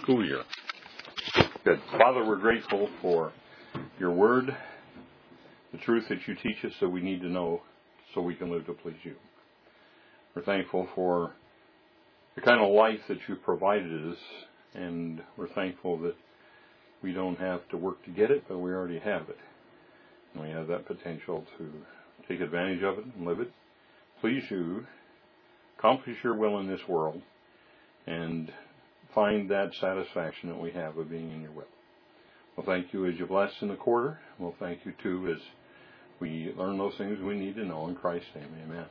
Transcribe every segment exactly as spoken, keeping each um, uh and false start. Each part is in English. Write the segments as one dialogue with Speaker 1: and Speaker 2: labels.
Speaker 1: school year. Good. Father, we're grateful for your word, the truth that you teach us that we need to know so we can live to please you. We're thankful for the kind of life that you've provided us, and we're thankful that we don't have to work to get it, but we already have it. And we have that potential to take advantage of it and live it. Please you, accomplish your will in this world, and find that satisfaction that we have of being in your will. Well, thank you as you bless in the quarter. Well, thank you, too, as we learn those things we need to know. In Christ's name, amen.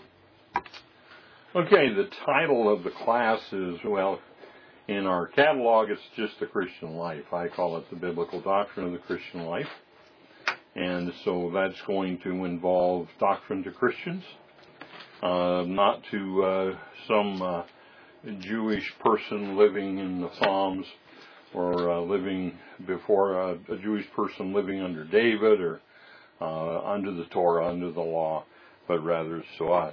Speaker 1: Okay, the title of the class is, well, in our catalog, it's just the Christian life. I call it the biblical doctrine of the Christian life. And so that's going to involve doctrine to Christians, uh, not to uh, some uh, Jewish person living in the Psalms or uh, living before a, a Jewish person living under David or uh, under the Torah, under the law, but rather it's to us.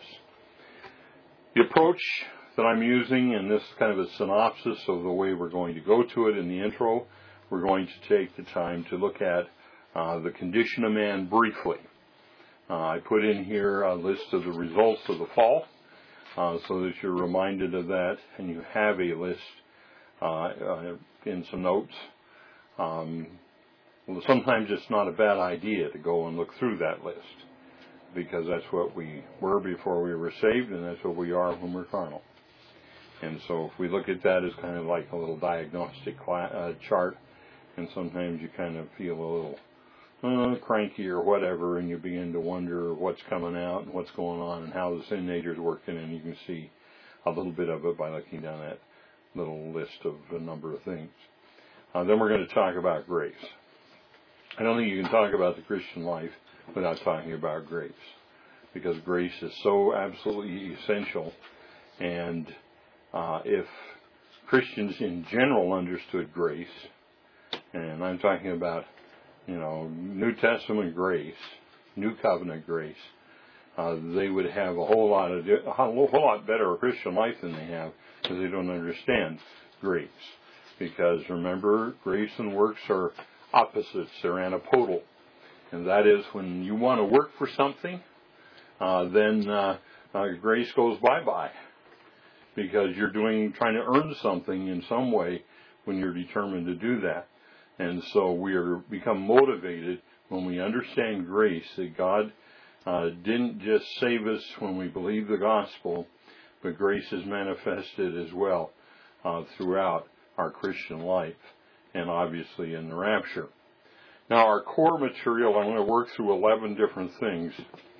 Speaker 1: The approach that I'm using, and this is kind of a synopsis of the way we're going to go to it in the intro, we're going to take the time to look at uh, the condition of man briefly. Uh, I put in here a list of the results of the fall, uh, so that you're reminded of that, and you have a list uh, uh, in some notes. Um, well, sometimes it's not a bad idea to go and look through that list, because that's what we were before we were saved, and that's what we are when we're carnal. And so if we look at that as kind of like a little diagnostic cla- uh, chart, and sometimes you kind of feel a little uh, cranky or whatever, and you begin to wonder what's coming out and what's going on and how the sin nature is working, and you can see a little bit of it by looking down that little list of a number of things. Uh, then we're going to talk about grace. I don't think you can talk about the Christian life without talking about grace, because grace is so absolutely essential. And uh, if Christians in general understood grace, and I'm talking about, you know, New Testament grace, New Covenant grace, uh, they would have a whole lot of a whole lot better Christian life than they have, because they don't understand grace. Because remember, grace and works are opposites; they're antipodal. And that is, when you want to work for something, uh, then uh, uh, grace goes bye-bye, because you're doing, trying to earn something in some way when you're determined to do that. And so we are become motivated when we understand grace, that God uh, didn't just save us when we believe the gospel, but grace is manifested as well uh, throughout our Christian life, and obviously in the rapture. Now, our core material, I'm going to work through eleven different things,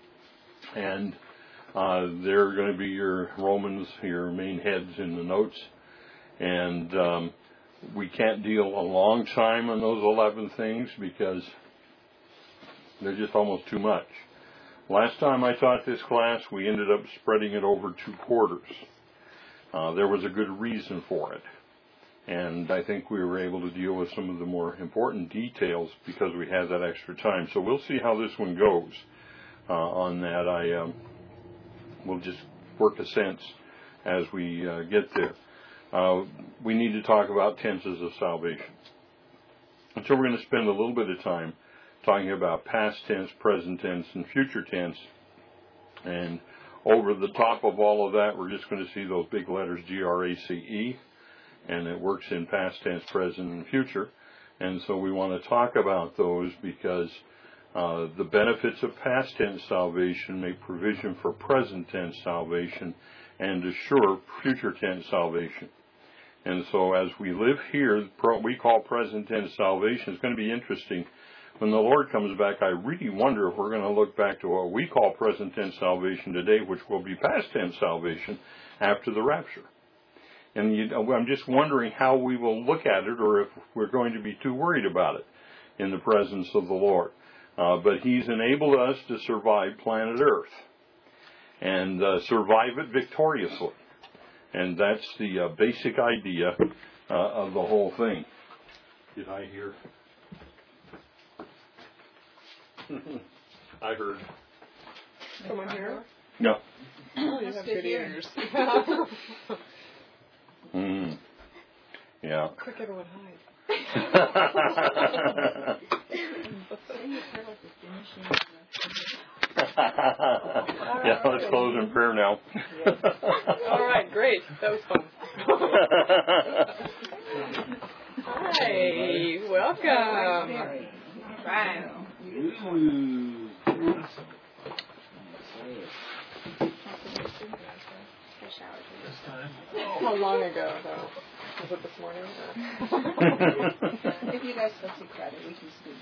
Speaker 1: and uh, they're going to be your Romans, your main heads in the notes, and um, we can't deal a long time on those eleven things because they're just almost too much. Last time I taught this class, we ended up spreading it over two quarters. Uh, there was a good reason for it. And I think we were able to deal with some of the more important details because we had that extra time. So we'll see how this one goes uh, on that. I um, will just work a sense as we uh, get there. Uh, we need to talk about tenses of salvation. And so we're going to spend a little bit of time talking about past tense, present tense, and future tense. And over the top of all of that, we're just going to see those big letters G R A C E. And it works in past tense, present, and future. And so we want to talk about those because uh, the benefits of past tense salvation make provision for present tense salvation and assure future tense salvation. And so as we live here, we call present tense salvation. It's going to be interesting. When the Lord comes back, I really wonder if we're going to look back to what we call present tense salvation today, which will be past tense salvation after the rapture. And you, I'm just wondering how we will look at it, or if we're going to be too worried about it in the presence of the Lord. Uh, but He's enabled us to survive planet Earth and uh, survive it victoriously. And that's the uh, basic idea uh, of the whole thing. Did I hear? I heard.
Speaker 2: Someone here?
Speaker 1: No.
Speaker 2: Oh, you have good ears.
Speaker 1: Mm. Yeah.
Speaker 2: Quick, everyone hide.
Speaker 1: Yeah, let's close in prayer now.
Speaker 2: All right, great. That was fun. Hi, welcome. Right. How long ago, though? Was it this morning?
Speaker 3: If you guys feel too crowded, we can scoot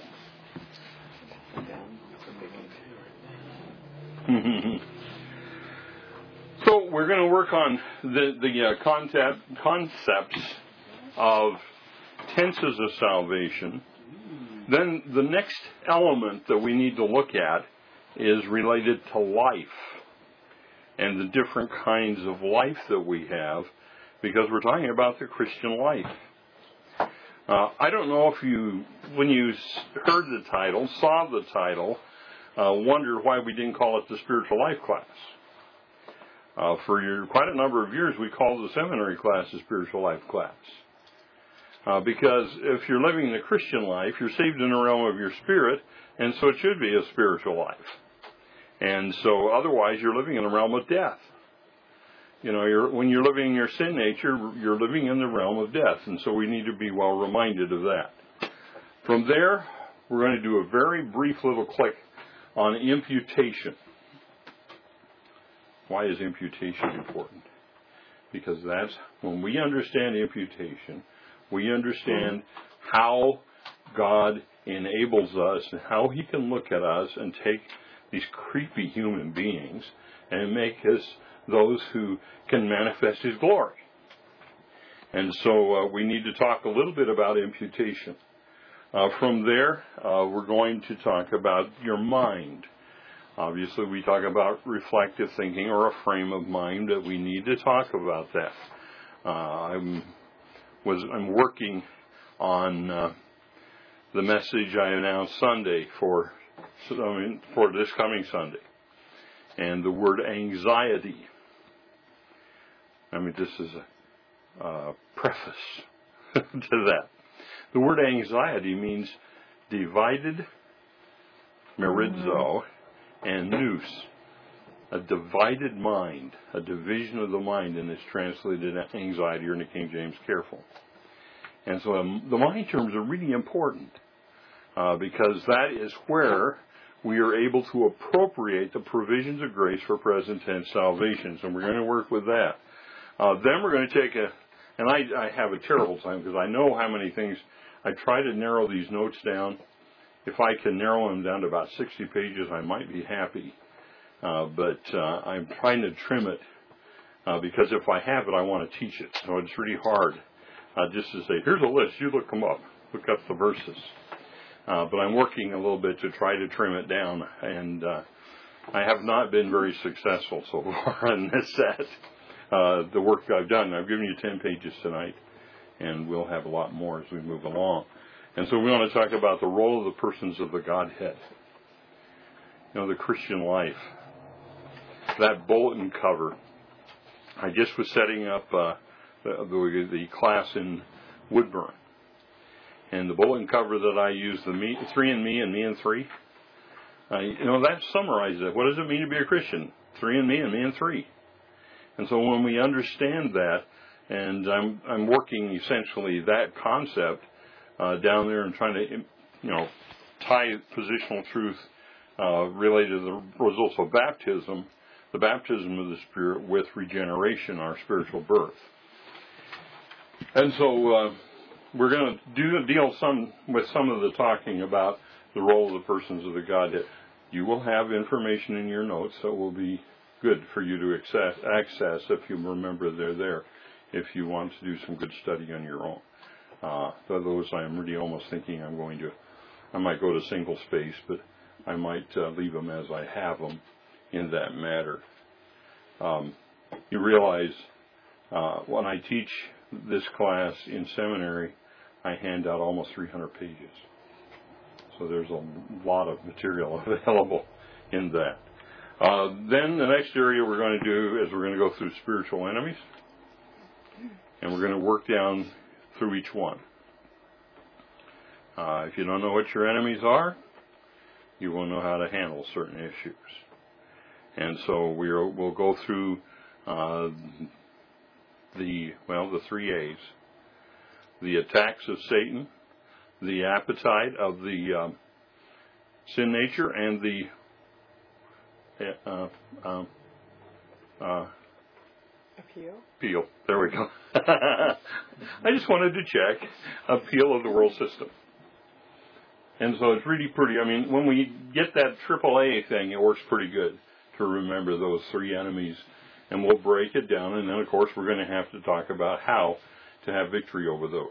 Speaker 3: down.
Speaker 1: So we're going to work on the the uh, concept concepts of tenses of salvation. Then the next element that we need to look at is related to life and the different kinds of life that we have, because we're talking about the Christian life. Uh, I don't know if you, when you heard the title, saw the title, uh, wondered why we didn't call it the spiritual life class. Uh, for your, quite a number of years, we called the seminary class the spiritual life class. Uh, because if you're living the Christian life, you're saved in the realm of your spirit, and so it should be a spiritual life. And so otherwise, you're living in the realm of death. You know, you're, when you're living in your sin nature, you're living in the realm of death. And so we need to be well reminded of that. From there, we're going to do a very brief little click on imputation. Why is imputation important? Because that's when we understand imputation, we understand how God enables us and how He can look at us and take these creepy human beings and make us those who can manifest His glory. And so uh, we need to talk a little bit about imputation. Uh, from there, uh, we're going to talk about your mind. Obviously, we talk about reflective thinking or a frame of mind, that we need to talk about that. Uh, I'm was I'm working on uh, the message I announced Sunday for I mean, for this coming Sunday, and the word anxiety. I mean, this is a uh, preface to that. The word anxiety means divided, merizo, and nous, a divided mind, a division of the mind, and it's translated anxiety, or in the King James, careful. And so um, the mind terms are really important uh, because that is where we are able to appropriate the provisions of grace for present tense salvation. So we're going to work with that. Uh, then we're going to take a, and I, I have a terrible time because I know how many things, I try to narrow these notes down. If I can narrow them down to about sixty pages, I might be happy. Uh, but uh, I'm trying to trim it uh, because if I have it, I want to teach it. So it's really hard uh, just to say, here's a list, you look them up, look up the verses. Uh, but I'm working a little bit to try to trim it down, and uh, I have not been very successful so far on this set. Uh, the work I've done, I've given you ten pages tonight, and we'll have a lot more as we move along. And so we want to talk about the role of the persons of the Godhead. You know, the Christian life. That bulletin cover. I just was setting up uh, the, the, the class in Woodburn. And the bulletin cover that I use, the me, three and me and me and three, uh, you know, that summarizes it. What does it mean to be a Christian? Three and me and me and three. And so when we understand that, and I'm I'm working essentially that concept uh, down there and trying to, you know, tie positional truth uh, related to the results of baptism, the baptism of the Spirit with regeneration, our spiritual birth. And so uh, we're going to do deal some with some of the talking about the role of the persons of the Godhead. You will have information in your notes that will be good for you to access, access if you remember they're there, if you want to do some good study on your own. Uh, those I'm really almost thinking I'm going to, I might go to single space, but I might uh, leave them as I have them in that matter. Um, you realize uh, when I teach this class in seminary, I hand out almost three hundred pages. So there's a lot of material available in that. Uh, then the next area we're going to do is we're going to go through spiritual enemies. And we're going to work down through each one. Uh, if you don't know what your enemies are, you won't know how to handle certain issues. And so we're, we'll go through uh, the, well, the three A's. The attacks of Satan, the appetite of the um, sin nature, and the uh, uh, uh,
Speaker 2: Appeal?
Speaker 1: appeal. There we go. I just wanted to check. Appeal of the world system. And so it's really pretty, I mean, when we get that triple A thing, it works pretty good to remember those three enemies. And we'll break it down, and then, of course, we're going to have to talk about how to have victory over those.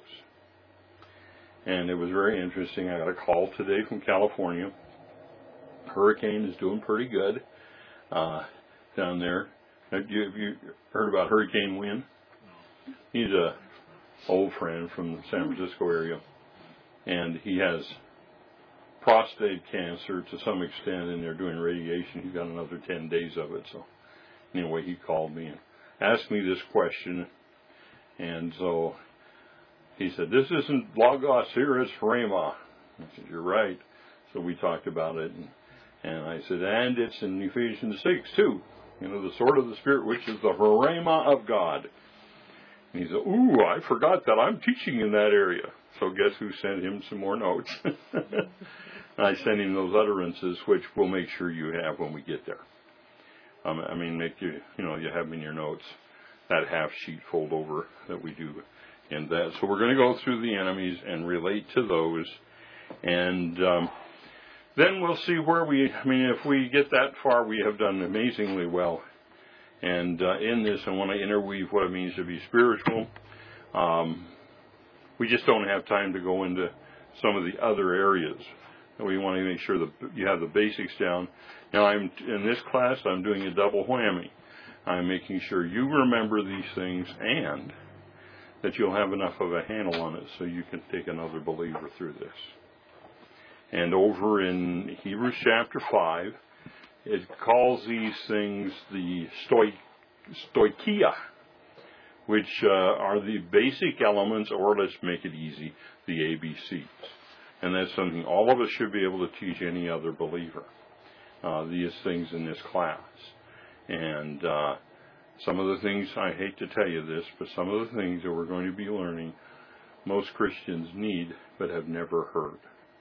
Speaker 1: And it was very interesting. I got a call today from California. Hurricane is doing pretty good uh, down there. Have you, have you heard about Hurricane Wynn? He's a old friend from the San Francisco area, and he has prostate cancer to some extent, and they're doing radiation. He's got another ten days of it. So anyway, he called me and asked me this question, and so he said, "This isn't Logos, here is Rhema." I said, "You're right." So we talked about it, and, and I said, "And it's in Ephesians six too. You know, the sword of the Spirit, which is the Rhema of God." And he said, "Ooh, I forgot that I'm teaching in that area." So guess who sent him some more notes? I sent him those utterances, which we'll make sure you have when we get there. Um, I mean, make you, you know, you have them in your notes, that half sheet fold over that we do in that. So we're going to go through the enemies and relate to those. And um, then we'll see where we, I mean, if we get that far, we have done amazingly well. And uh, in this, I want to interweave what it means to be spiritual. Um, we just don't have time to go into some of the other areas. We want to make sure that you have the basics down. Now, I'm in this class, I'm doing a double whammy. I'm making sure you remember these things and that you'll have enough of a handle on it so you can take another believer through this. And over in Hebrews chapter five, it calls these things the stoi, stoicheia, which uh, are the basic elements, or let's make it easy, the A B Cs. And that's something all of us should be able to teach any other believer, uh, these things in this class. And uh, some of the things, I hate to tell you this, but some of the things that we're going to be learning, most Christians need but have never heard.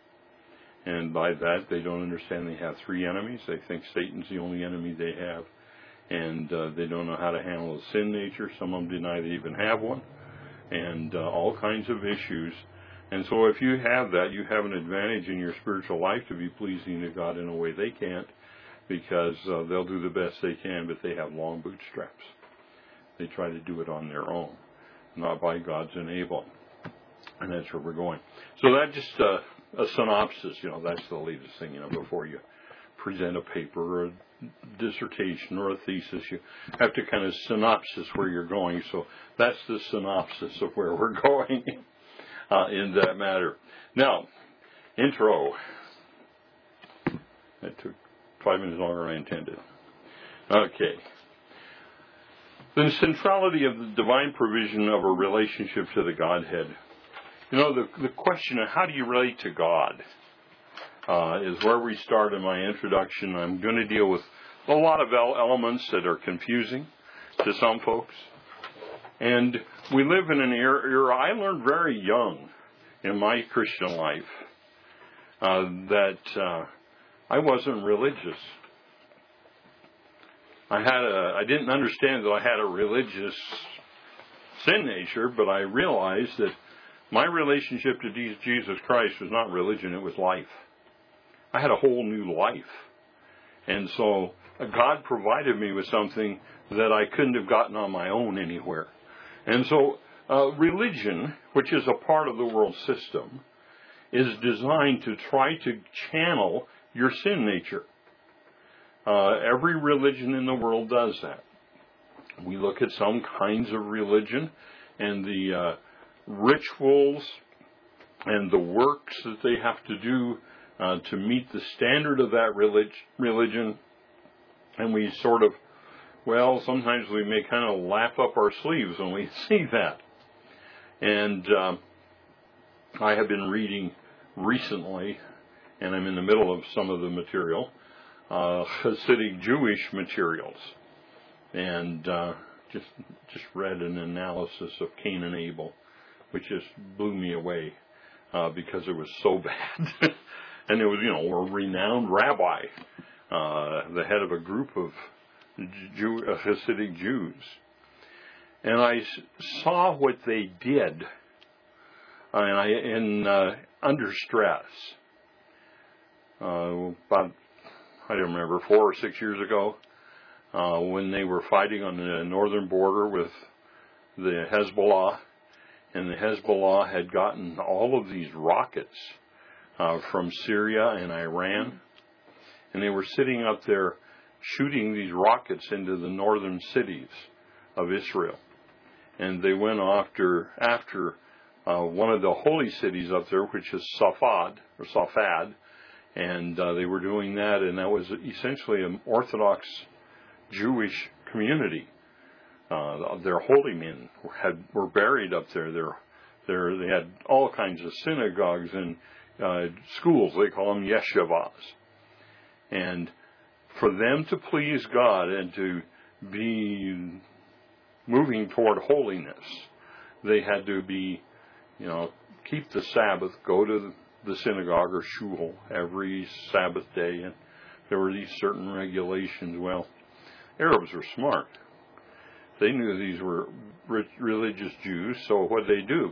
Speaker 1: And by that, they don't understand they have three enemies. They think Satan's the only enemy they have. And uh, they don't know how to handle the sin nature. Some of them deny they even have one. And uh, all kinds of issues. And so if you have that, you have an advantage in your spiritual life to be pleasing to God in a way they can't, because uh, they'll do the best they can, but they have long bootstraps. They try to do it on their own, not by God's enabling. And that's where we're going. So that's just uh, a synopsis, you know, that's the latest thing, you know, before you present a paper or a dissertation or a thesis, you have to kind of synopsis where you're going. So that's the synopsis of where we're going. Uh, in that matter. Now, intro. That took five minutes longer than I intended. Okay. The centrality of the divine provision of a relationship to the Godhead. You know, the, the question of how do you relate to God uh, is where we start in my introduction. I'm going to deal with a lot of elements that are confusing to some folks. And we live in an era, I learned very young in my Christian life uh, that uh, I wasn't religious. I had a, I didn't understand that I had a religious sin nature, but I realized that my relationship to Jesus Christ was not religion, it was life. I had a whole new life. And so God provided me with something that I couldn't have gotten on my own anywhere. And so uh, religion, which is a part of the world system, is designed to try to channel your sin nature. Uh, every religion in the world does that. We look at some kinds of religion and the uh, rituals and the works that they have to do uh, to meet the standard of that relig- religion, and we sort of Well, sometimes we may kind of laugh up our sleeves when we see that. And um, I have been reading recently, and I'm in the middle of some of the material, uh, Hasidic Jewish materials. And uh, just just read an analysis of Cain and Abel, which just blew me away uh, because it was so bad. And it was, you know, a renowned rabbi, uh, the head of a group of Jew, uh, Hasidic Jews. And I s- saw what they did uh, and I, in uh, under stress. Uh, about, I don't remember, four or six years ago, uh, when they were fighting on the northern border with the Hezbollah, and the Hezbollah had gotten all of these rockets uh, from Syria and Iran, and they were sitting up there shooting these rockets into the northern cities of Israel. And they went after after uh, one of the holy cities up there, which is Safad, or Safad, and uh, they were doing that, and that was essentially an Orthodox Jewish community. Uh, their holy men had were buried up there. They're, they're, they had all kinds of synagogues and uh, schools. They call them yeshivas. And for them to please God and to be moving toward holiness, they had to be, you know, keep the Sabbath, go to the synagogue or shul every Sabbath day, and there were these certain regulations. Well, Arabs were smart. They knew these were rich, religious Jews, so what they do,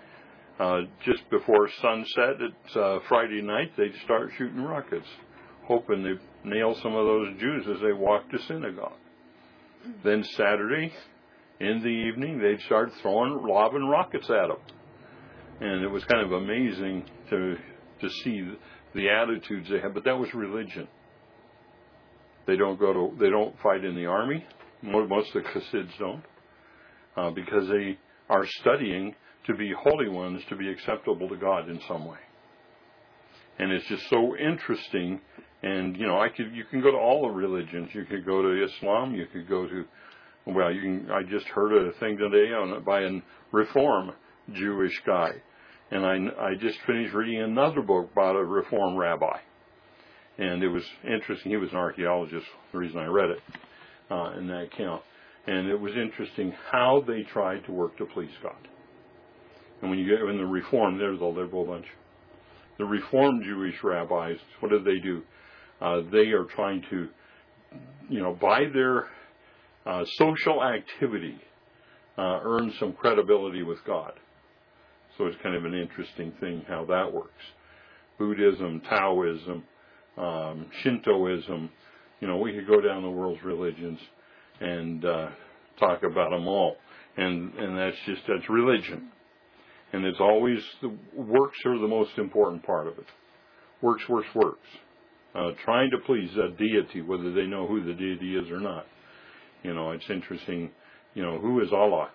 Speaker 1: uh, just before sunset, it's uh, Friday night, they'd start shooting rockets, hoping they'd nail some of those Jews as they walked to synagogue. Then Saturday, in the evening, they'd start throwing, lobbing rockets at them. And it was kind of amazing to to see the attitudes they had, but that was religion. They don't go to, they don't fight in the army. Most of the Hasids don't, uh, because they are studying to be holy ones, to be acceptable to God in some way. And it's just so interesting. And you know, I could, you can go to all the religions. You could go to Islam. You could go to, well, you can. I just heard a thing today on by a Reform Jewish guy, and I I just finished reading another book about a Reform rabbi, and it was interesting. He was an archaeologist. The reason I read it. Uh, in that account. And it was interesting how they tried to work to please God. And when you get in the Reform, there's a liberal bunch. The Reformed Jewish rabbis, what did they do? Uh, they are trying to, you know, by their uh, social activity, uh, earn some credibility with God. So it's kind of an interesting thing how that works. Buddhism, Taoism, um, Shintoism, you know, we could go down the world's religions and uh, talk about them all. And and that's just, that's religion. And it's always, the works are the most important part of it. Works, works, works. Uh, trying to please a deity, whether they know who the deity is or not. You know, it's interesting, you know, who is Allah?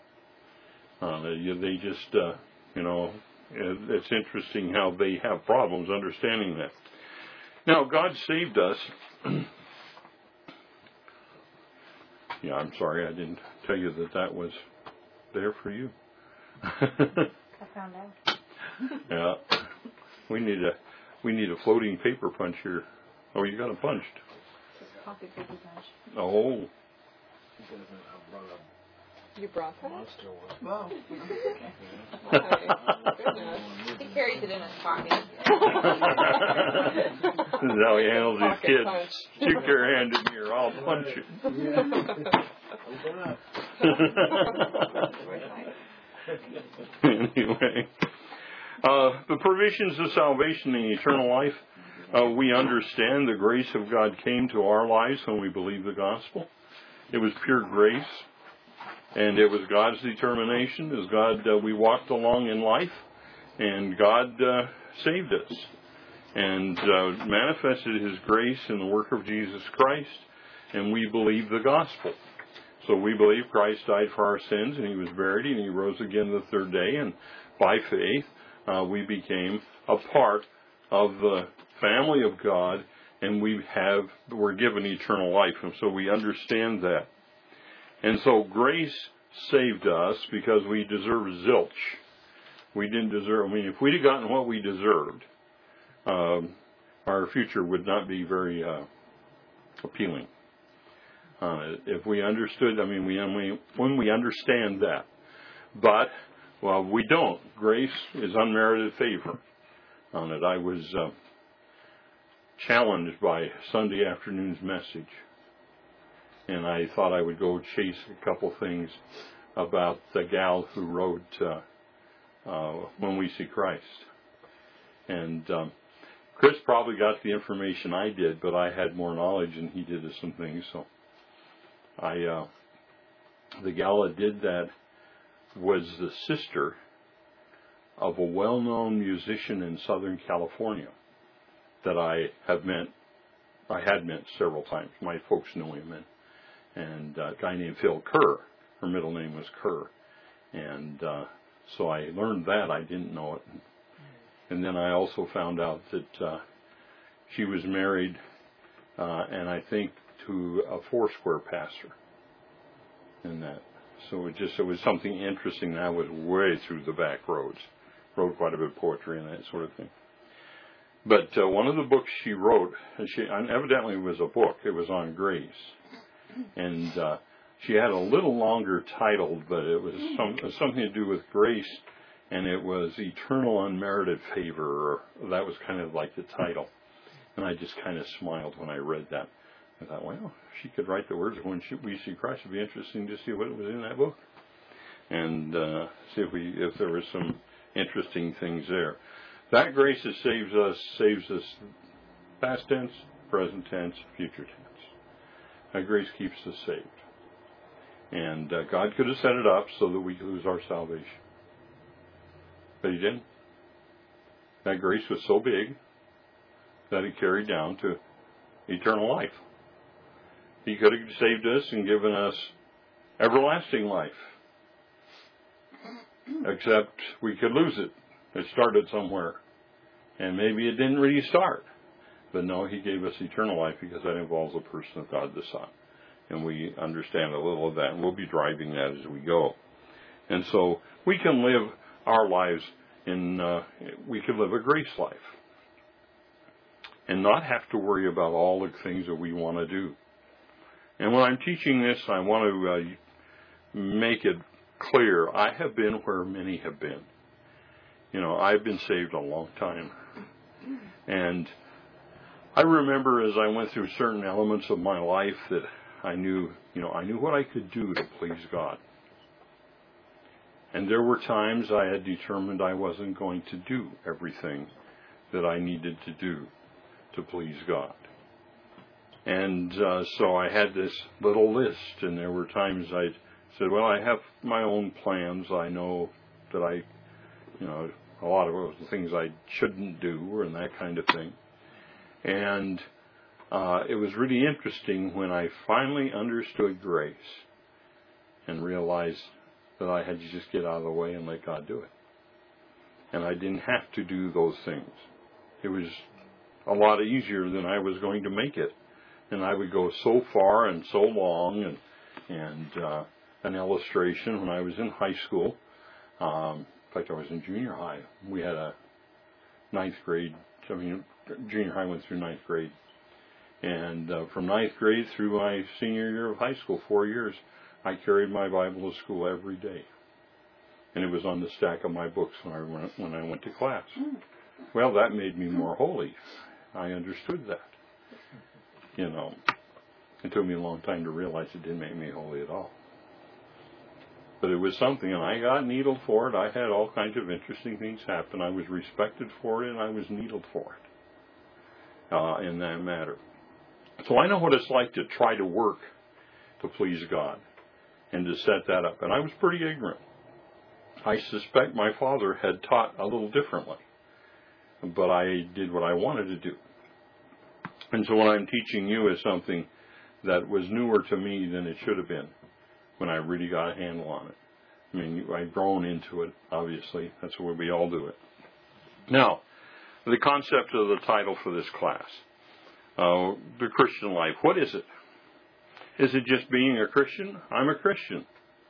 Speaker 1: Uh, they, they just, uh, you know, it's interesting how they have problems understanding that. Now, God saved us. Yeah, I'm sorry, I didn't tell you that that was there for you.
Speaker 3: I found out.
Speaker 1: Yeah, we need a we need a floating paper punch here. Oh, you got it punched.
Speaker 3: Coffee paper punch.
Speaker 1: Oh.
Speaker 2: You brought that?
Speaker 3: Whoa.
Speaker 2: My goodness.
Speaker 3: He carries it in his pocket.
Speaker 1: This is how he handles his
Speaker 2: Pocket
Speaker 1: kids.
Speaker 2: punch.
Speaker 1: Stick your hand in here, I'll punch you. Anyway, uh, the provisions of salvation and eternal life, uh, we understand the grace of God came to our lives when we believe the gospel. It was pure grace, and it was God's determination as God, uh, we walked along in life, and God uh, saved us and uh, manifested His grace in the work of Jesus Christ, and we believe the gospel. So we believe Christ died for our sins, and He was buried, and He rose again the third day, and by faith uh, we became a part of the family of God, and we have we're given eternal life, and so we understand that. And so grace saved us because we deserve zilch. We didn't deserve, I mean, if we'd have gotten what we deserved, um, our future would not be very uh, appealing. Uh, if we understood, I mean, we, when we understand that. But, well, we don't. Grace is unmerited favor on it. I was uh, challenged by Sunday afternoon's message. And I thought I would go chase a couple things about the gal who wrote uh, uh, When We See Christ. And um, Chris probably got the information I did, but I had more knowledge than he did of some things. So I, uh, the gal that did that was the sister of a well-known musician in Southern California that I have met, I had met several times. My folks knew him, and, and uh, a guy named Phil Kerr. Her middle name was Kerr. And uh, so I learned that. I didn't know it. And then I also found out that uh, she was married, uh, and I think to a Foursquare pastor. And that. So it just, it was something interesting. I was way through the back roads. Wrote quite a bit of poetry and that sort of thing. But uh, one of the books she wrote, and she and evidently it was a book, it was on grace. And uh, she had a little longer title, but it was some, something to do with grace, and it was Eternal Unmerited Favor, or that was kind of like the title. And I just kind of smiled when I read that. I thought, well, she could write the words When We See Christ. It'd be interesting to see what was in that book, and uh, see if we if there were some interesting things there. That grace that saves us saves us past tense, present tense, future tense. That grace keeps us saved, and uh, God could have set it up so that we could lose our salvation, but He didn't. That grace was so big that it carried down to eternal life. He could have saved us and given us everlasting life. Except we could lose it. It started somewhere. And maybe it didn't really start. But no, He gave us eternal life because that involves the person of God the Son. And we understand a little of that. And we'll be driving that as we go. And so we can live our lives in, uh, we can live a grace life. And not have to worry about all the things that we want to do. And when I'm teaching this, I want to uh, make it clear. I have been where many have been. You know, I've been saved a long time. And I remember as I went through certain elements of my life that I knew, you know, I knew what I could do to please God. And there were times I had determined I wasn't going to do everything that I needed to do to please God. And uh, so I had this little list, and there were times I said, well, I have my own plans. I know that I, you know, a lot of the things I shouldn't do and that kind of thing. And uh, it was really interesting when I finally understood grace and realized that I had to just get out of the way and let God do it. And I didn't have to do those things. It was a lot easier than I was going to make it. And I would go so far and so long, and and uh, an illustration when I was in high school. Um, in fact, I was in junior high. We had a ninth grade. I mean, junior high went through ninth grade, and uh, from ninth grade through my senior year of high school, four years, I carried my Bible to school every day, and it was on the stack of my books when I went when I went to class. Well, that made me more holy. I understood that. You know, it took me a long time to realize it didn't make me holy at all. But it was something, and I got needled for it. I had all kinds of interesting things happen. I was respected for it, and I was needled for it uh, in that matter. So I know what it's like to try to work to please God and to set that up. And I was pretty ignorant. I suspect my father had taught a little differently, but I did what I wanted to do. And so what I'm teaching you is something that was newer to me than it should have been when I really got a handle on it. I mean, I've grown into it, obviously. That's the way we all do it. Now, the concept of the title for this class, uh, the Christian life. What is it? Is it just being a Christian? I'm a Christian.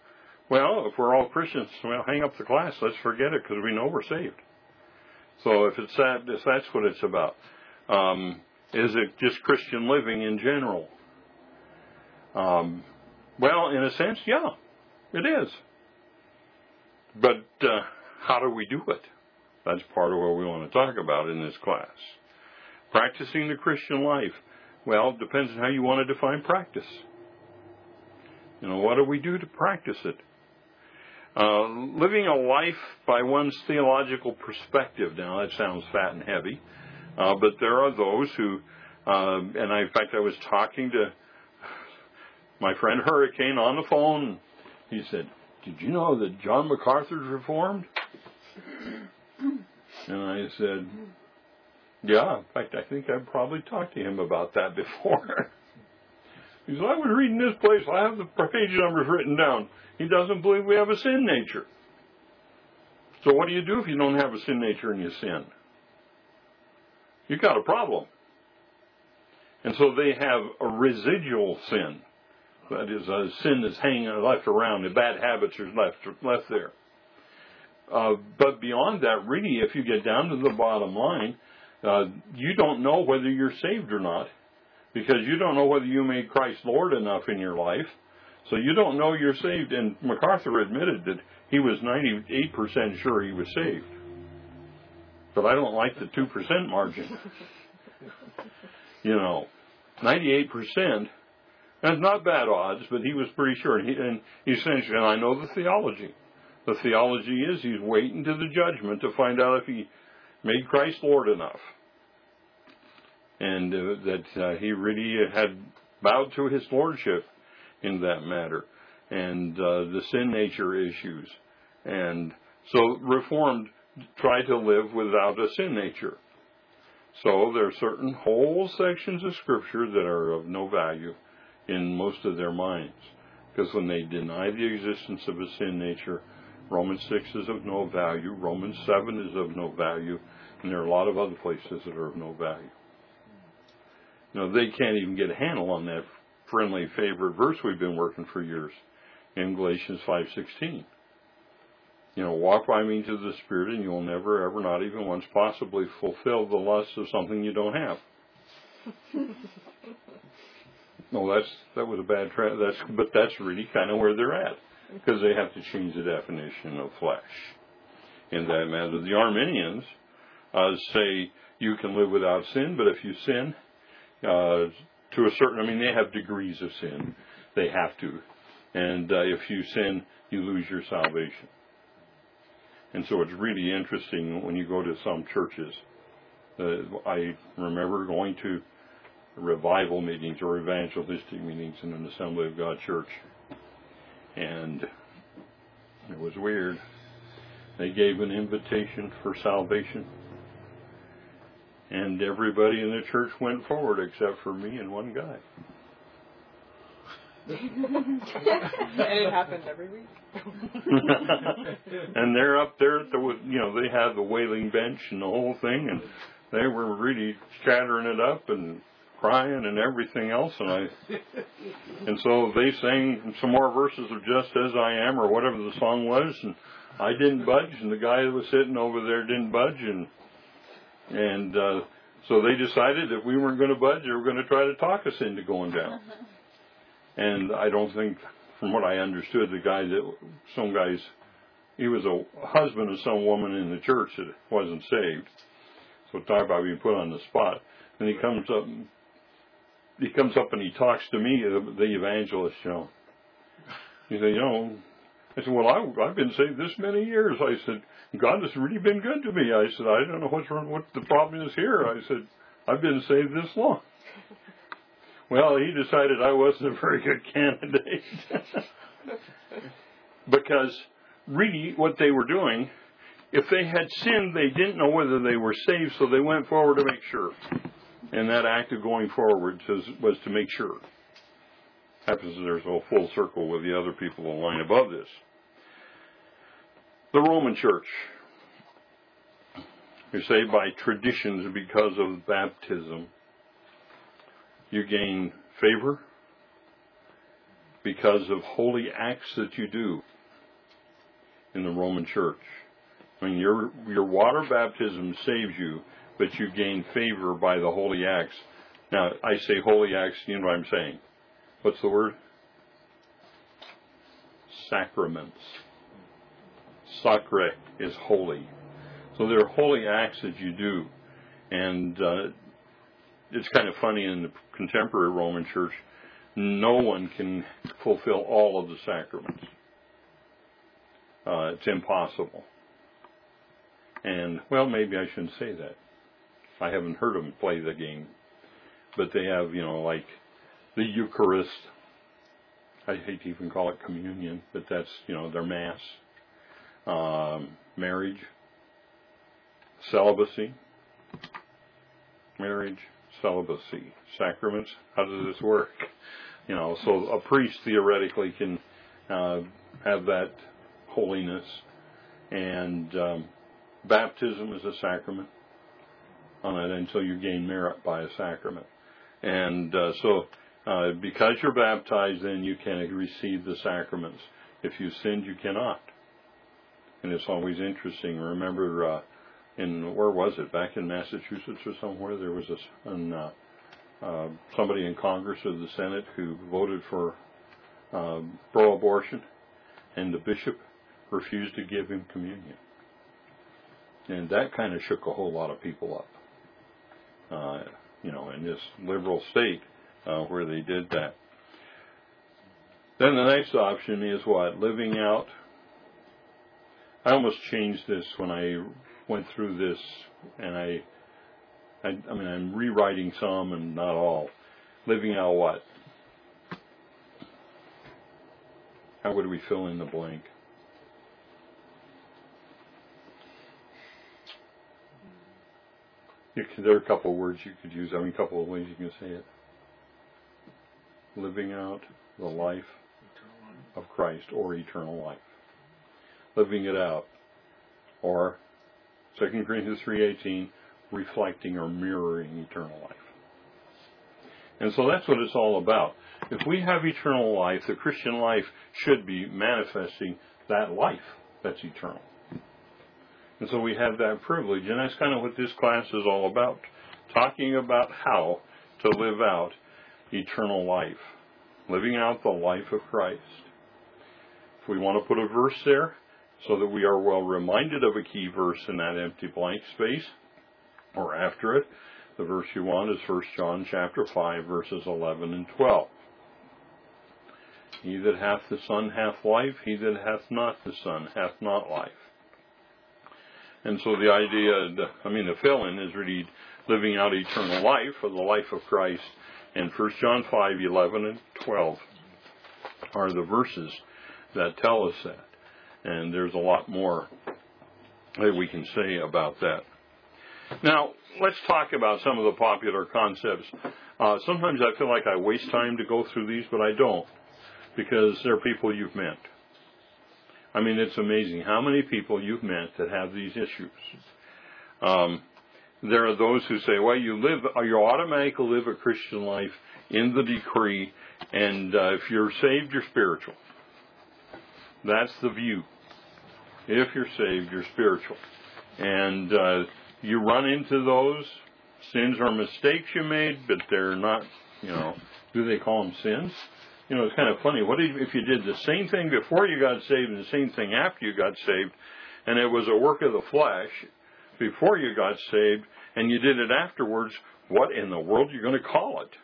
Speaker 1: Well, if we're all Christians, well, hang up the class. Let's forget it because we know we're saved. So if it's that, if that's what it's about, um, is it just Christian living in general? Um, well, in a sense, yeah, it is. But uh, how do we do it? That's part of what we want to talk about in this class. Practicing the Christian life. Well, it depends on how you want to define practice. You know, what do we do to practice it? Uh, living a life by one's theological perspective. Now, that sounds fat and heavy, uh, but there are those who, uh, and I, in fact, I was talking to my friend Hurricane on the phone. He said, "Did you know that John MacArthur's Reformed?" And I said, "Yeah, in fact, I think I've probably talked to him about that before." He said, "I was reading this place. I have the page numbers written down. He doesn't believe we have a sin nature." So what do you do if you don't have a sin nature and you sin? You've got a problem. And so they have a residual sin. That is a sin that's hanging left around. The bad habits are left, left there. Uh, but beyond that, really, if you get down to the bottom line, uh, you don't know whether you're saved or not, because you don't know whether you made Christ Lord enough in your life. So you don't know you're saved. And MacArthur admitted that he was ninety-eight percent sure he was saved. But I don't like the two percent margin. You know, ninety-eight percent, that's not bad odds, but he was pretty sure. And, he, and essentially, and I know the theology. The theology is he's waiting to the judgment to find out if he made Christ Lord enough. And uh, that uh, he really had bowed to his lordship in that matter. And uh, the sin nature issues. And so Reformed try to live without a sin nature. So there are certain whole sections of Scripture that are of no value in most of their minds. Because when they deny the existence of a sin nature, Romans six is of no value, Romans seven is of no value, and there are a lot of other places that are of no value. You know, they can't even get a handle on that friendly favorite verse we've been working for years in Galatians five sixteen. You know, walk by means of the Spirit and you will never, ever, not even once possibly fulfill the lust of something you don't have. No, that's, that was a bad, tra- that's, but that's really kind of where they're at, because they have to change the definition of flesh in that matter. The Arminians uh, say you can live without sin, but if you sin, uh, to a certain, I mean, they have degrees of sin. They have to. And uh, if you sin, you lose your salvation. And so it's really interesting when you go to some churches. Uh, I remember going to revival meetings or evangelistic meetings in an Assembly of God church. And it was weird. They gave an invitation for salvation. And everybody in the church went forward except for me and one guy.
Speaker 2: And it happens every week.
Speaker 1: And they're up there at the, you know, they had the wailing bench and the whole thing, and they were really chattering it up and crying and everything else. And I, and so they sang some more verses of "Just As I Am" or whatever the song was, and I didn't budge, and the guy that was sitting over there didn't budge, and and uh, so they decided that we weren't going to budge; they were going to try to talk us into going down. And I don't think, from what I understood, the guy that, some guys, he was a husband of some woman in the church that wasn't saved. So talk about being put on the spot. And he comes up, he comes up and he talks to me, the evangelist, you know. He said, you know, I said, well, I, I've been saved this many years. I said, God has really been good to me. I said, I don't know what's wrong, what the problem is here. I said, I've been saved this long. Well, he decided I wasn't a very good candidate. Because really what they were doing, if they had sinned, they didn't know whether they were saved, so they went forward to make sure. And that act of going forward was, was to make sure. Happens there's a full circle with the other people in line above this. The Roman Church. You say by traditions because of baptism. You gain favor because of holy acts that you do. in the Roman Church. I mean, your your water baptism saves you, but you gain favor by the holy acts. Now, I say holy acts, you know what I'm saying. What's the word? Sacraments. Sacre is holy. So there are holy acts that you do. And uh, it's kind of funny in the contemporary Roman Church, no one can fulfill all of the sacraments. Uh, it's impossible. And, well, maybe I shouldn't say that. I haven't heard them play the game. But they have, you know, like the Eucharist. I hate to even call it communion, but that's, you know, their Mass. Um, marriage. Celibacy. Marriage. Celibacy. Sacraments. How does this work? You know, so a priest theoretically can uh, have that holiness. And um, baptism is a sacrament on it until you gain merit by a sacrament. And uh, so uh, because you're baptized, then you can receive the sacraments. If you sinned, you cannot. And it's always interesting. Remember, uh, in where was it? Back in Massachusetts or somewhere, there was a, an, uh, uh, somebody in Congress or the Senate who voted for uh, pro-abortion, and the bishop refused to give him communion. And that kind of shook a whole lot of people up. Uh, you know, in this liberal state uh, where they did that. Then the next option is what? Living out. I almost changed this when I went through this, and I, I, I mean, I'm rewriting some and not all. Living out what? How would we fill in the blank? You could, there are a couple of words you could use. I mean, a couple of ways you can say it. Living out the life of Christ, or eternal life. Living it out. Or Second Corinthians three eighteen, reflecting or mirroring eternal life. And so that's what it's all about. If we have eternal life, the Christian life should be manifesting that life that's eternal. And so we have that privilege, and that's kind of what this class is all about, talking about how to live out eternal life, living out the life of Christ. If we want to put a verse there so that we are well reminded of a key verse in that empty blank space, or after it, the verse you want is First John chapter five, verses eleven and twelve. He that hath the Son hath life, he that hath not the Son hath not life. And so the idea, I mean, the fill-in is really living out eternal life, or the life of Christ. And First John five, eleven and twelve are the verses that tell us that. And there's a lot more that we can say about that. Now, let's talk about some of the popular concepts. Uh, sometimes I feel like I waste time to go through these, but I don't, because they're people you've met. I mean, it's amazing how many people you've met that have these issues. Um, there are those who say, well, you live, you automatically live a Christian life in the decree, and uh, if you're saved, you're spiritual. That's the view. If you're saved, you're spiritual. And uh, you run into those. Sins are mistakes you made, but they're not, you know, do they call them sins? You know, it's kind of funny. What if you did the same thing before you got saved and the same thing after you got saved, and it was a work of the flesh before you got saved, and you did it afterwards? What in the world are you going to call it?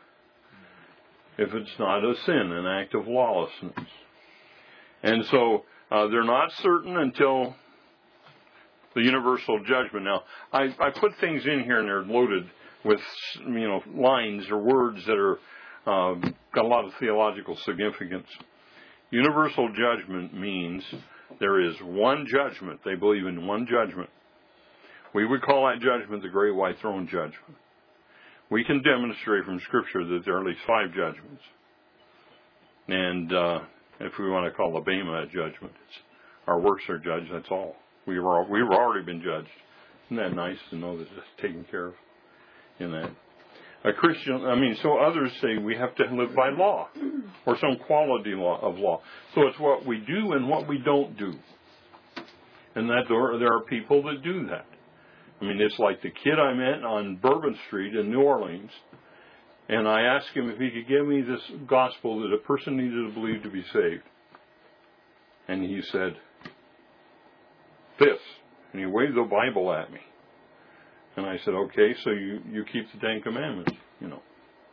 Speaker 1: If it's not a sin, an act of lawlessness. And so uh, they're not certain until the universal judgment. Now, I, I put things in here and they're loaded with, you know, lines or words that are uh, got a lot of theological significance. Universal judgment means there is one judgment. They believe in one judgment. We would call that judgment the Great White Throne Judgment. We can demonstrate from Scripture that there are at least five judgments. And uh, if we want to call the Bema a judgment, it's, our works are judged, that's all. We were, we've already been judged. Isn't that nice to know that it's taken care of in that? A Christian, I mean, so others say we have to live by law or some quality law of law. So it's what we do and what we don't do. And that there, there are people that do that. I mean, it's like the kid I met on Bourbon Street in New Orleans, and I asked him if he could give me this gospel that a person needed to believe to be saved. And he said, this. And he waved the Bible at me. And I said, okay, so you, you keep the Ten Commandments, you know.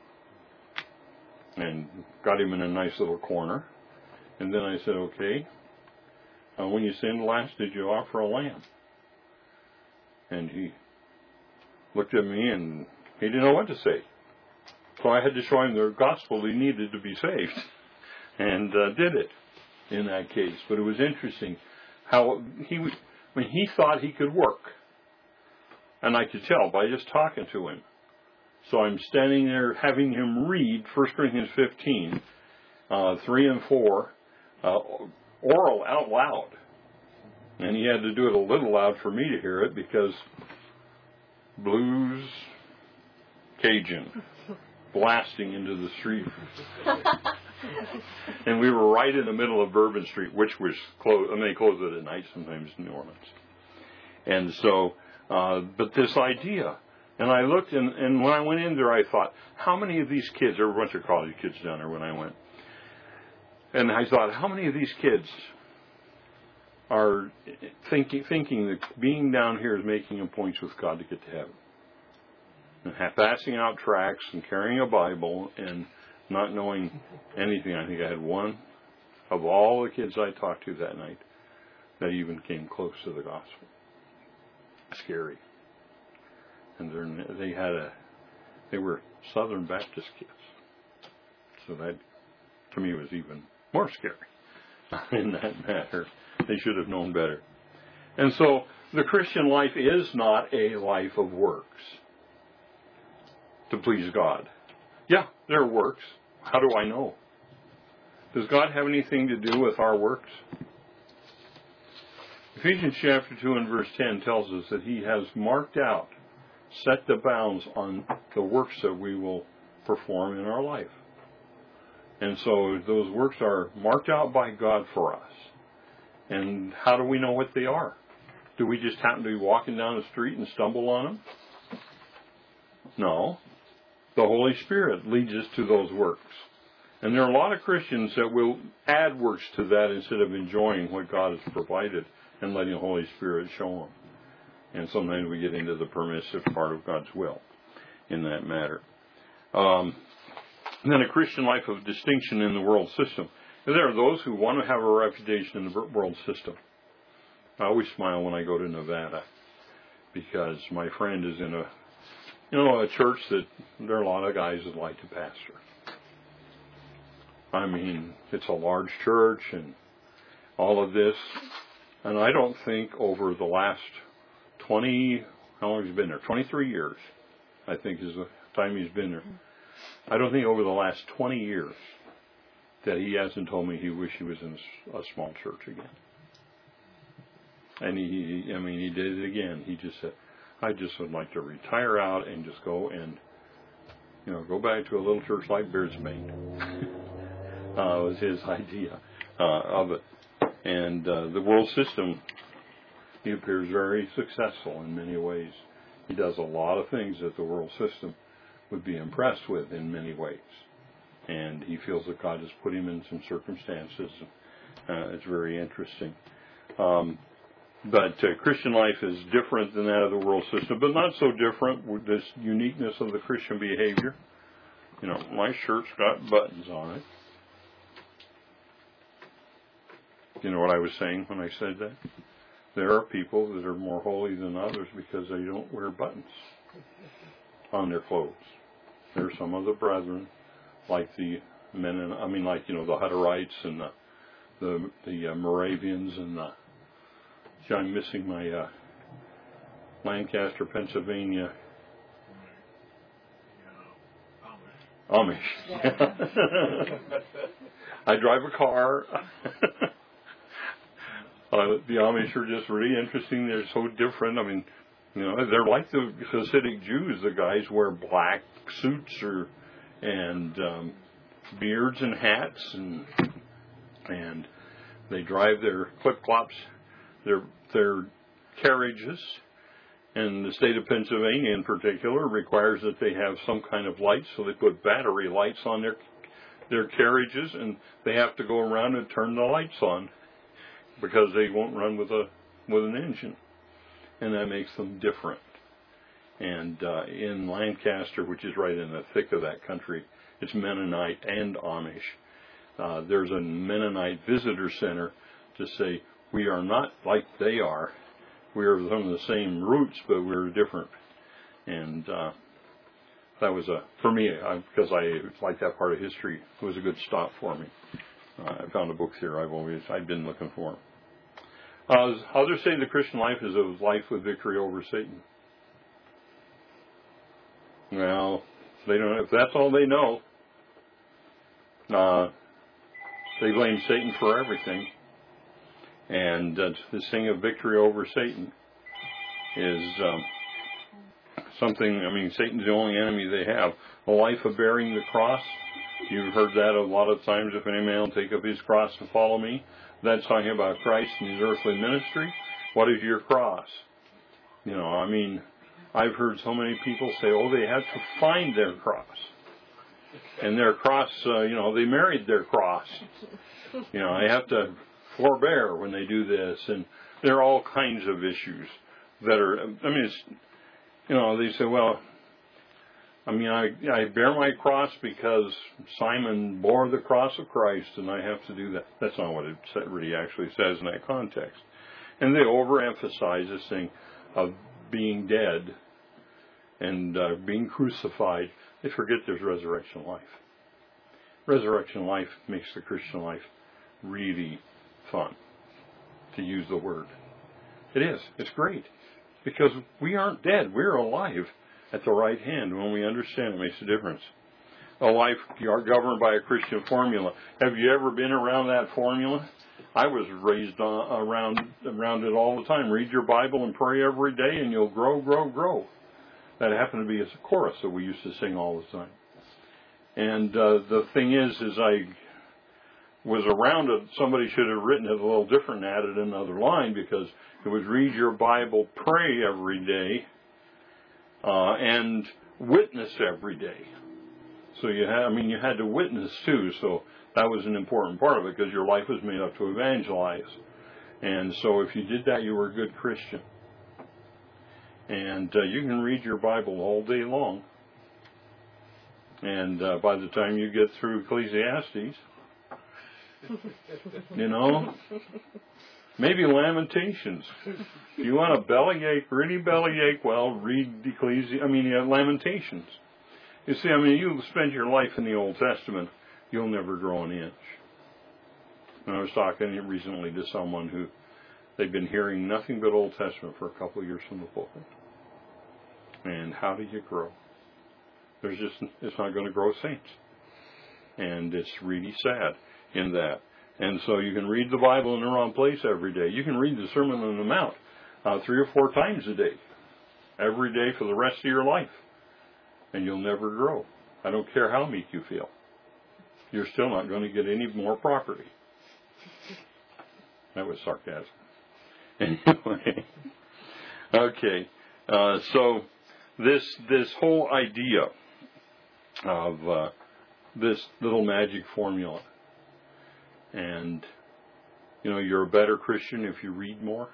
Speaker 1: And got him in a nice little corner. And then I said, okay, uh, when you sinned last, did you offer a lamb? And he looked at me and he didn't know what to say. So I had to show him the gospel he needed to be saved. And uh, did it in that case. But it was interesting how he, I mean, he thought he could work. And I could tell by just talking to him. So I'm standing there having him read First Corinthians fifteen, uh, three and four, uh, oral out loud. And he had to do it a little loud for me to hear it because blues, Cajun, blasting into the street. And we were right in the middle of Bourbon Street, which was closed, and they close it at night sometimes in New Orleans. And so, uh, but this idea, and I looked, and, and when I went in there, I thought, how many of these kids, there were a bunch of college kids down there when I went, and I thought, how many of these kids are thinking thinking that being down here is making them points with God to get to heaven? And passing out tracts and carrying a Bible and not knowing anything. I think I had one of all the kids I talked to that night that even came close to the gospel. Scary. And they had a, they were Southern Baptist kids. So that, to me, was even more scary in that matter. They should have known better. And so the Christian life is not a life of works to please God. Yeah, there are works. How do I know? Does God have anything to do with our works? Ephesians chapter two and verse ten tells us that He has marked out, set the bounds on the works that we will perform in our life. And so those works are marked out by God for us. And how do we know what they are? Do we just happen to be walking down the street and stumble on them? No. The Holy Spirit leads us to those works. And there are a lot of Christians that will add works to that instead of enjoying what God has provided and letting the Holy Spirit show them. And sometimes we get into the permissive part of God's will in that matter. Um, and then a Christian life of distinction in the world system. There are those who want to have a reputation in the world system. I always smile when I go to Nevada because my friend is in a, you know, a church that there are a lot of guys that like to pastor. I mean, it's a large church and all of this. And I don't think over the last twenty, how long has he been there? twenty-three years, I think is the time he's been there. I don't think over the last twenty years that he hasn't told me he wished he was in a small church again. And he, he, I mean, he did it again. He just said, I just would like to retire out and just go and, you know, go back to a little church like Beardsbane. uh, was his idea uh, of it. And uh, the world system, he appears very successful in many ways. He does a lot of things that the world system would be impressed with in many ways. And he feels that God has put him in some circumstances. Uh, it's very interesting. Um, but uh, Christian life is different than that of the world system, but not so different with this uniqueness of the Christian behavior. You know, my shirt's got buttons on it. You know what I was saying when I said that? There are people that are more holy than others because they don't wear buttons on their clothes. There are some of the brethren, like the men, and I mean, like, you know, the Hutterites and the the, the uh, Moravians and the, see, I'm missing my uh, Lancaster, Pennsylvania. Amish. Yeah. I drive a car. Uh, the Amish are just really interesting. They're so different. I mean, you know, they're like the Hasidic Jews. The guys wear black suits or and um, beards and hats, and and they drive their flip-flops, their their carriages, and the state of Pennsylvania in particular requires that they have some kind of lights, so they put battery lights on their their carriages, and they have to go around and turn the lights on because they won't run with a with an engine, and that makes them different. And uh, in Lancaster, which is right in the thick of that country, it's Mennonite and Amish. Uh, there's a Mennonite visitor center to say we are not like they are. We are some of the same roots, but we're different. And uh, that was a for me I, because I like that part of history. It was a good stop for me. Uh, I found a book here I've always I've been looking for. Uh, others say the Christian life is a life with victory over Satan. Well, they don't. If that's all they know, uh, they blame Satan for everything. And uh, this thing of victory over Satan is um, something. I mean, Satan's the only enemy they have. A life of bearing the cross. You've heard that a lot of times. If any man will take up his cross and follow me, that's talking about Christ and his earthly ministry. What is your cross? You know, I mean, I've heard so many people say, oh, they had to find their cross. And their cross, uh, you know, they married their cross. You know, I have to forbear when they do this. And there are all kinds of issues that are, I mean, it's, you know, they say, well, I mean, I, I bear my cross because Simon bore the cross of Christ, and I have to do that. That's not what it really actually says in that context. And they overemphasize this thing of being dead and uh, being crucified. They forget there's resurrection life. Resurrection life makes the Christian life really fun, to use the word. It is. It's great. Because we aren't dead. We're alive at the right hand. When we understand, it makes a difference. A life governed by a Christian formula. Have you ever been around that formula? I was raised on, around around it all the time. Read your Bible and pray every day, and you'll grow, grow, grow. That happened to be a chorus that we used to sing all the time. And uh, the thing is, is I was around it. Somebody should have written it a little different and added another line, because it was read your Bible, pray every day, uh, and witness every day. So you had, I mean, you had to witness too. So that was an important part of it, because your life was made up to evangelize. And so if you did that, you were a good Christian. And uh, you can read your Bible all day long. And uh, by the time you get through Ecclesiastes, you know, maybe Lamentations. If you want a bellyache, really bellyache, well, read Ecclesi- I mean, uh, Lamentations. You see, I mean, you spend your life in the Old Testament, you'll never grow an inch. And I was talking recently to someone who, they've been hearing nothing but Old Testament for a couple of years from the pulpit. And how do you grow? There's just, it's not going to grow saints. And it's really sad in that. And so you can read the Bible in the wrong place every day. You can read the Sermon on the Mount uh, three or four times a day, every day for the rest of your life. And you'll never grow. I don't care how meek you feel. You're still not going to get any more property. That was sarcasm. Anyway. Okay. Uh, so this this whole idea of uh, this little magic formula, and you know, you're a better Christian if you read more.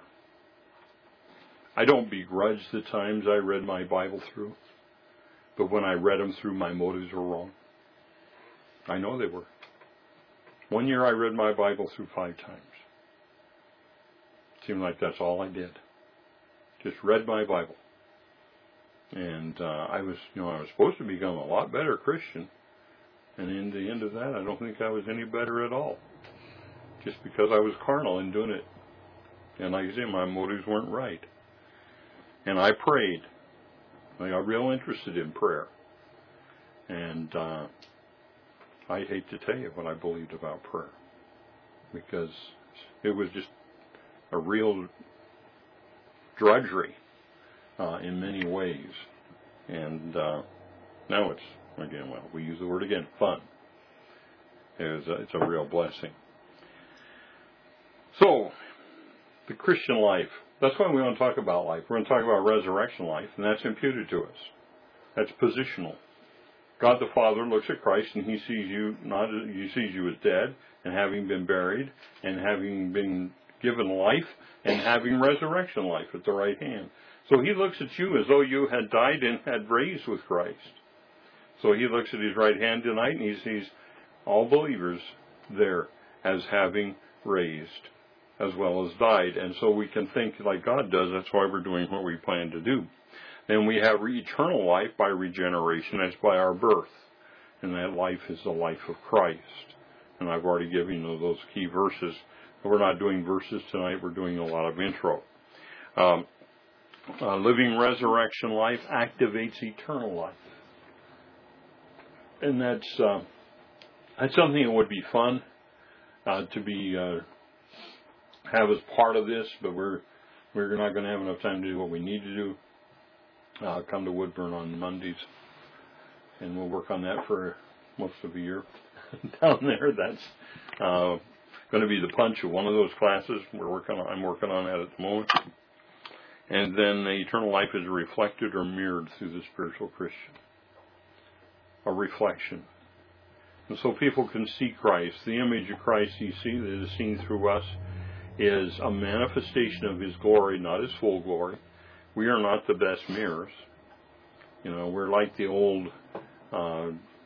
Speaker 1: I don't begrudge the times I read my Bible through, but when I read them through, my motives were wrong. I know they were. One year I read my Bible through five times. Seemed like that's all I did. Just read my Bible. And uh, I was, you know, I was supposed to become a lot better Christian. And in the end of that, I don't think I was any better at all. Just because I was carnal in doing it. And like I say, my motives weren't right. And I prayed. I got real interested in prayer. And uh, I hate to tell you what I believed about prayer. Because it was just a real drudgery uh, in many ways. And uh, now it's, again, well, we use the word again, fun. It's a, it's a real blessing. So, the Christian life, That's why we want to talk about life. We're going to talk about resurrection life, and that's imputed to us. That's positional. God the Father looks at Christ, and He sees you not He sees you as dead, and having been buried, and having been given life, and having resurrection life at the right hand. So He looks at you as though you had died and had raised with Christ. So He looks at His right hand tonight, and He sees all believers there as having raised as well as died. And so we can think like God does. That's why we're doing what we plan to do. Then we have eternal life by regeneration. That's by our birth. And that life is the life of Christ. And I've already given you those key verses. We're not doing verses tonight. We're doing a lot of intro. Um, uh, living resurrection life activates eternal life. And that's, uh, that's something that would be fun uh, to be uh, have as part of this, but we're we're not going to have enough time to do what we need to do. Uh, come to Woodburn on Mondays, and we'll work on that for most of the year. Down there, that's uh, going to be the punch of one of those classes. We're working on, I'm working on that at the moment. And then the eternal life is reflected or mirrored through the spiritual Christian. A reflection. And so people can see Christ. The image of Christ you see that is seen through us is a manifestation of His glory, not His full glory. We are not the best mirrors. You know, we're like the old, uh,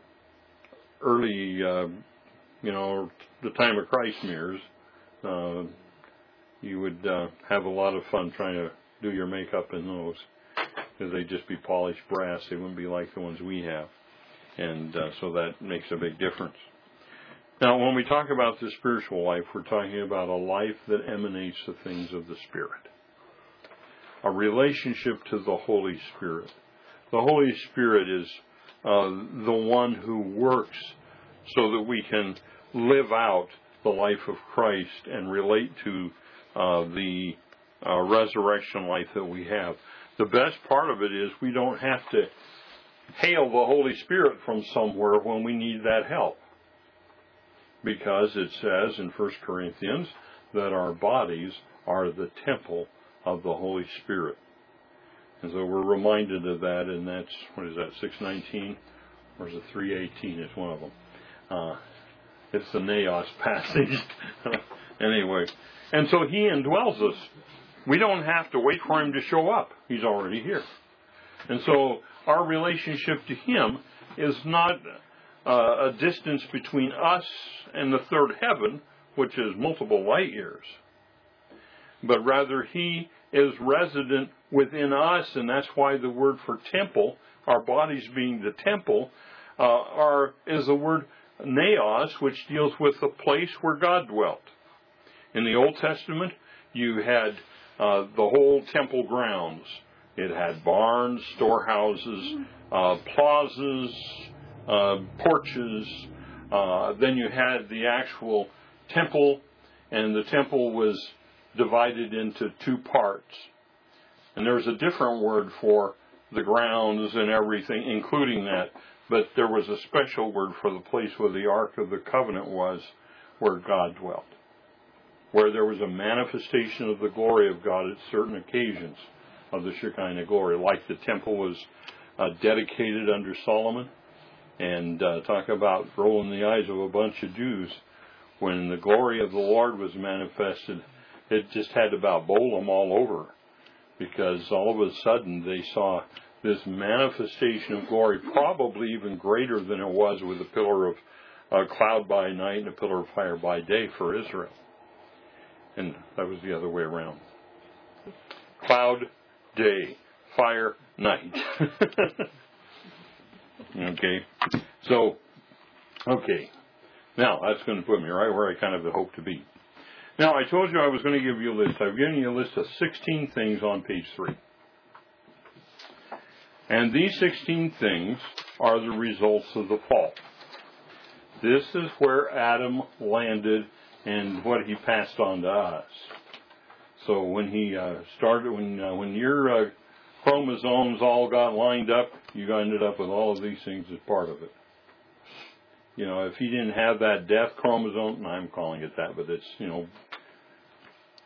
Speaker 1: early, uh, you know, the time of Christ mirrors. Uh, you would uh, have a lot of fun trying to do your makeup in those, because they'd just be polished brass. They wouldn't be like the ones we have. And uh, so that makes a big difference. Now, when we talk about the spiritual life, we're talking about a life that emanates the things of the Spirit. A relationship to the Holy Spirit. The Holy Spirit is uh, the one who works so that we can live out the life of Christ and relate to uh, the uh, resurrection life that we have. The best part of it is we don't have to hail the Holy Spirit from somewhere when we need that help. Because it says in First Corinthians that our bodies are the temple of the Holy Spirit. And so we're reminded of that, and that's, what is that, six nineteen? Or is it three eighteen? It's one of them. Uh, it's the Naos passage. Anyway. And so He indwells us. We don't have to wait for Him to show up. He's already here. And so our relationship to Him is not uh, a distance between us and the third heaven, which is multiple light years. But rather He is resident within us, and that's why the word for temple, our bodies being the temple, uh, are is the word naos, which deals with the place where God dwelt. In the Old Testament, you had uh, the whole temple grounds. It had barns, storehouses, uh, plazas, uh, porches. Uh, then you had the actual temple, and the temple was divided into two parts. And there's a different word for the grounds and everything, including that. But there was a special word for the place where the Ark of the Covenant was, where God dwelt. Where there was a manifestation of the glory of God at certain occasions of the Shekinah glory. Like the temple was uh, dedicated under Solomon. And uh, talk about rolling the eyes of a bunch of Jews. When the glory of the Lord was manifested, it just had to about bowl them all over. Because all of a sudden they saw this manifestation of glory, probably even greater than it was with a pillar of uh, cloud by night and a pillar of fire by day for Israel. And that was the other way around. Cloud, day, fire, night. Okay. So, okay. Now, that's going to put me right where I kind of hope to be. Now, I told you I was going to give you a list. I've given you a list of sixteen things on page three. And these sixteen things are the results of the fall. This is where Adam landed and what he passed on to us. So when he uh, started, when uh, when your uh, chromosomes all got lined up, you ended up with all of these things as part of it. You know, if he didn't have that death chromosome, I'm calling it that, but it's, you know,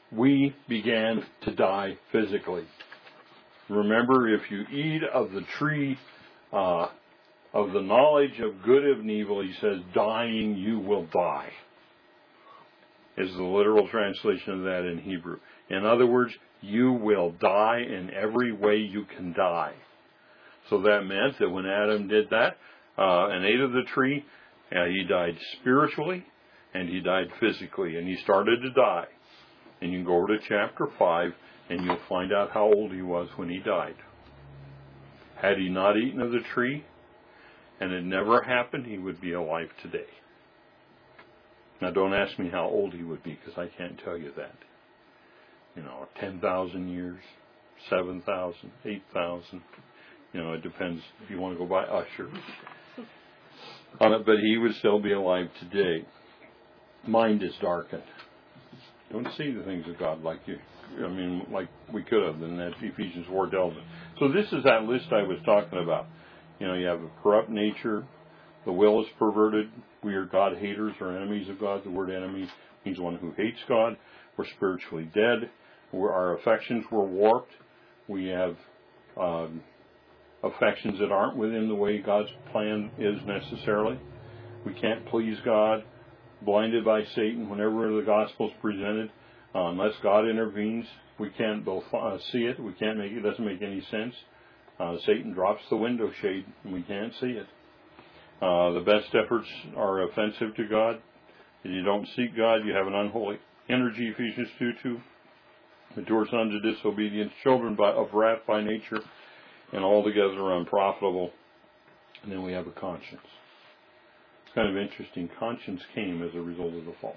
Speaker 1: we began to die physically. Remember, if you eat of the tree uh, of the knowledge of good and evil, he says, dying you will die, is the literal translation of that in Hebrew. In other words, you will die in every way you can die. So that meant that when Adam did that uh, and ate of the tree, uh, he died spiritually and he died physically, and he started to die. And you can go over to chapter five and you'll find out how old he was when he died. Had he not eaten of the tree and it never happened, he would be alive today. Now don't ask me how old he would be, because I can't tell you that. You know, ten thousand years, seven thousand, eight thousand. You know, it depends if you want to go by Usher. Uh, but he would still be alive today. Mind is darkened. Don't see the things of God like you, I mean, like we could have in that Ephesians four tells us. So this is that list I was talking about. You know, you have a corrupt nature. The will is perverted. We are God haters or enemies of God. The word enemy means one who hates God. We're spiritually dead. We're, our affections were warped. We have um, affections that aren't within the way God's plan is necessarily. We can't please God. Blinded by Satan whenever the gospel is presented. Uh, unless God intervenes, we can't both uh, see it. We can't make it. It doesn't make any sense. Uh, Satan drops the window shade and we can't see it. Uh, the best efforts are offensive to God. If you don't seek God, you have an unholy energy, Ephesians two two. Mature sons of disobedience, children by, of wrath by nature, and altogether unprofitable. And then we have a conscience. It's kind of interesting. Conscience came as a result of the fall.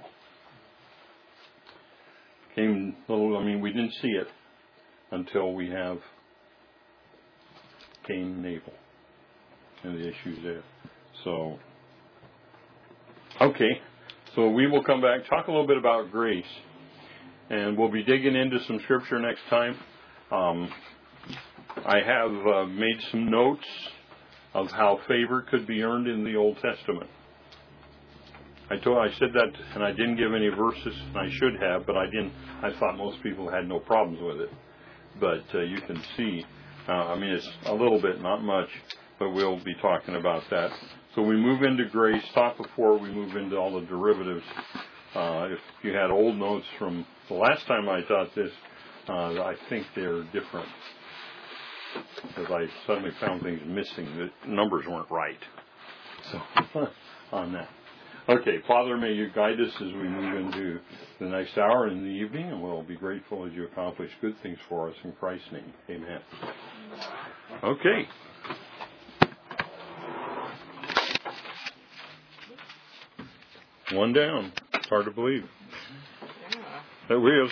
Speaker 1: Came little, I mean, we didn't see it until we have Cain and Abel and the issues there. So, okay. So we will come back, talk a little bit about grace. And we'll be digging into some scripture next time. Um, I have uh, made some notes of how favor could be earned in the Old Testament. I told, I said that, and I didn't give any verses, and I should have, but I didn't. I thought most people had no problems with it. But uh, you can see, uh, I mean, it's a little bit, not much, but we'll be talking about that. So we move into grace. Talk before we move into all the derivatives. Uh, if you had old notes from the last time I taught this, uh, I think they're different. Because I suddenly found things missing. The numbers weren't right. So, on that. Okay, Father, may you guide us as we move into the next hour in the evening, and we'll be grateful as you accomplish good things for us in Christ's name. Amen. Okay. One down. It's hard to believe.
Speaker 2: Yeah.
Speaker 1: That we have